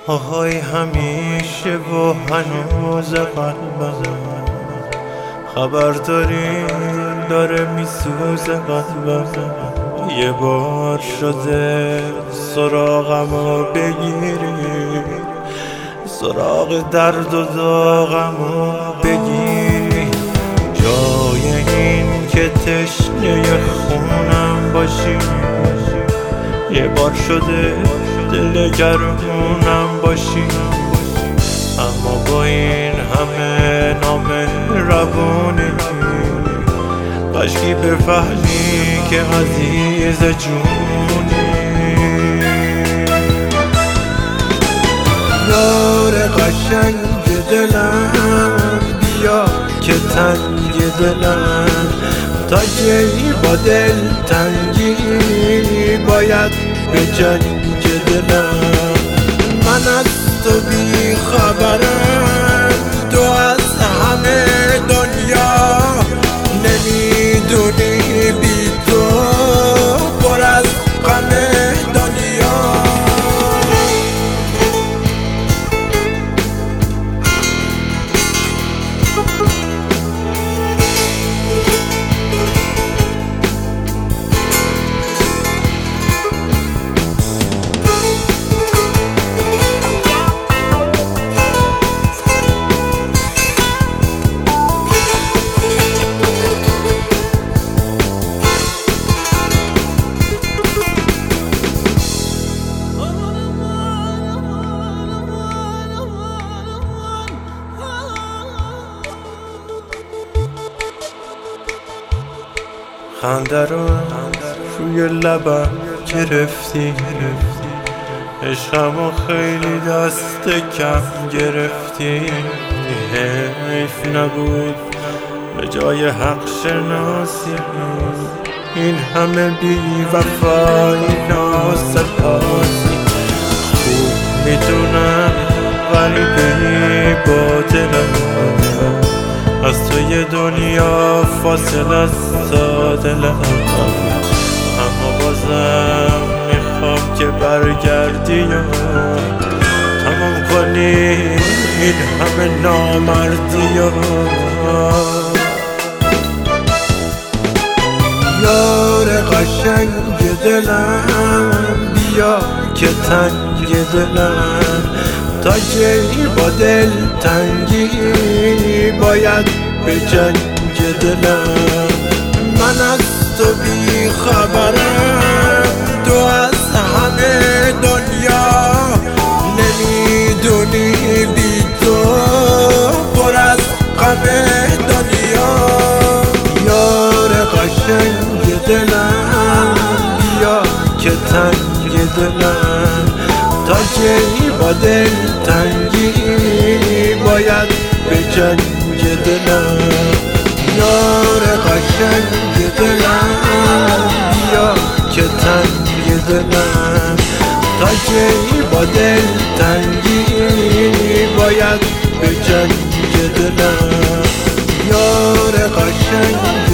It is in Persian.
آهای همیشه و هنوز قلبم خبر داره میسوزه قلبم. یه بار شده سراغمو بگیری، سراغ درد و داغمو بگیری، جای این که تشنه خونم باشی. یه بار شده دل گرمونم باشی، اما با این همه نامهربونی کاشکی بفهمی که عزیز جونی. یار قشنگ دلم بیا که تنگ دلم، تا کی با دل تنگی باید به جنگ دلم. من از تو بی خبرم، تو از همه دنیا نمیدونی بی تو پر از غم دنیا. خنده رو روی لبم گرفتی، عشقمو خیلی دست کم گرفتی. حیف نبود به جای حق شناسی این همه بی وفایی ناسپاسی. خوب میدونم غریبه‌ای با دلم، از توی دنیا فاصله است تا دلم، اما بازم میخوام که برگردی و تمام کنی این همه نامردی. یار قشنگ دلم بیا که تنگ دلم، تا کی با دل تنگی باید به جنگ دلم. من از تو بی خبرم، تو از همه دنیا نمیدونی بی تو پر از غم دنیا. یار قشنگ دلم بیا که تنگ دلم، تا کی با دل تنگی باید به جنگ دلم. یار قشنگ دلم بیا که تنگ دلم، تا کی با دل تنگی باید به جنگ دلم. یار قشنگ